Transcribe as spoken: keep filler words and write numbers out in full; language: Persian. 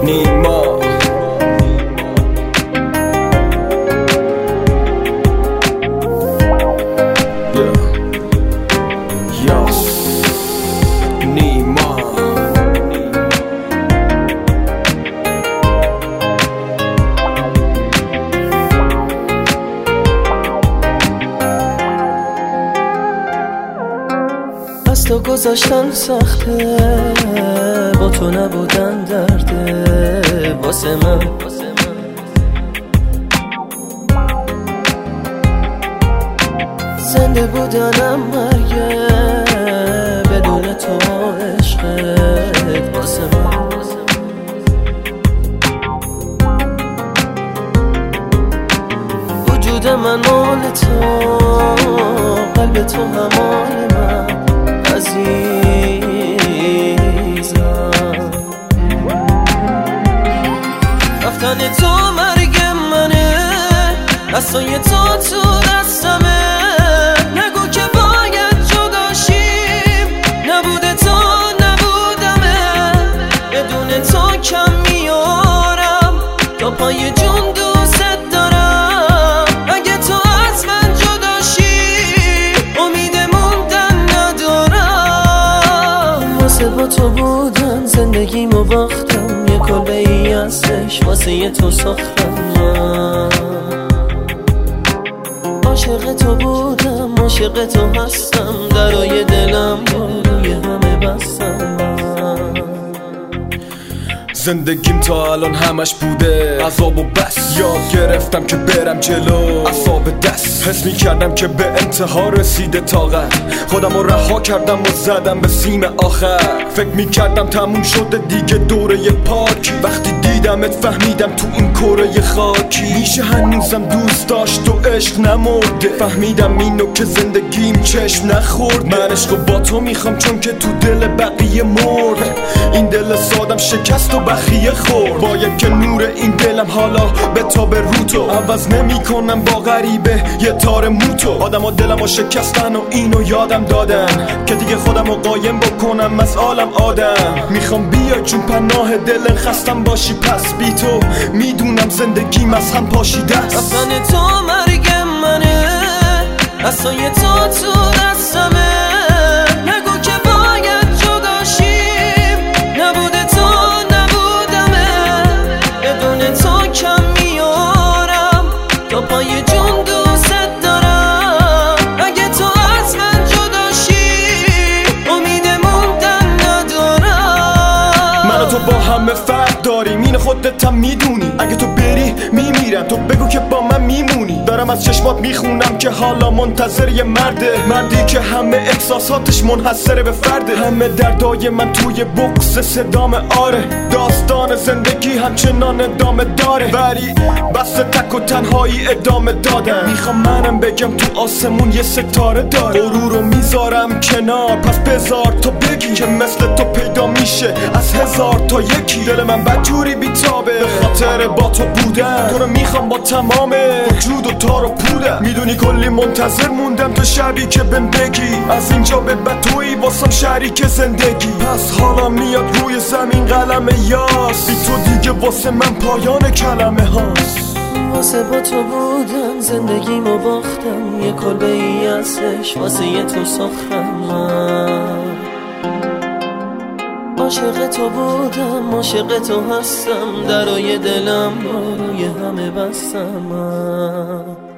نیما از تو گذاشتن سخته، با تو نبودن درده واسه من. زنده بودنم مرگه بدون تو، عشقت واسه من. وجود من مال تو، قلب تو همال من عزیزم. رفتن تو مرگ منه، دستای تو تو دستمه. نگو که باید جداشیم، نبوده تو نبودمه. بدون تو کم میارم، تا پای جون دوست دارم. اگه تو از من جداشی، امید موندن ندارم. واسه با تو بودن زندگیمو باختم، یه کلبه ای ازش واسه یه تو ساختم. عاشق تو بودم، عاشق تو هستم، درای دلم روی همه بستم. زندگیم تا الان همش بوده عذاب و بس. یاد گرفتم که برم جلو اعصاب دست. حس می کردم که به انتها رسیده طاقت. خودم رو رها کردم و زدم به سیم آخر. فکر می کردم تموم شده دیگه دوره پاکی. وقتی دیدمت فهمیدم تو این کره خاکی میشه هنوزم دوست داشت و عشق نمرده. فهمیدم اینو که زندگیم چشم نخورد. من عشقو با تو میخوام چون که تو دل بقیه مرد. این دل سادم شکست و بخیه خورد. باید که نور این دلم حالا به تا به رو تو. عوض نمی کنم با غریبه یه تار موتو. آدم ها دلم ها شکستن و اینو یادم دادن که دیگه خودم رو قایم بکنم از عالم آدم. میخوام بیای چون پناه دل خستم باشی. پس بی تو میدونم زندگیم از هم پاشیده است. رفتن تو مرگ منه، دستای تو تو دستمه. نگو که باید جداشیم، نبوده تو نبودمه. بدون تو کم میارم، تا پای جون دوست دارم. اگه تو از من جداشی، امید موندن ندارم. من و تو با همه فرق داریم، این خودت هم میدونی. اگه تو بری میمیرم، تو بگو که با من میمونی. دارم از چشمات میخونم که حالا منتظر یه مرده. مردی که همه احساساتش منحصره به فرده. همه دردای من توی بکس صدام آره. داستان زندگی همچنان ادامه داره، ولی بس تک و تنهایی ادامه دادم. میخوام منم بگم تو آسمون یه ستاره داره. غرور رو میذارم کنار، پس بذار تو بگی که مثل تو پیدا میشه از هزار تا یکی. دل من بدجوری بیتابه به خاطر با تو بودن. تو رو میخوام با تمام وجود و تار و پودم. میدونی کلی منتظر موندم تو شبی که بهم بگی از اینجا به بعد تویی واسم شریک زندگی. پس حالا میاد روی زمین قلم یاس. بی تو دیگه واسه من پایان کلمه هاست. واسه با تو بودن زندگیمو باختم، یه کلبه ای ازش واسه یه تو ساختم. عاشق تو بودم، عاشق تو هستم، درای دلم روی همه بستم.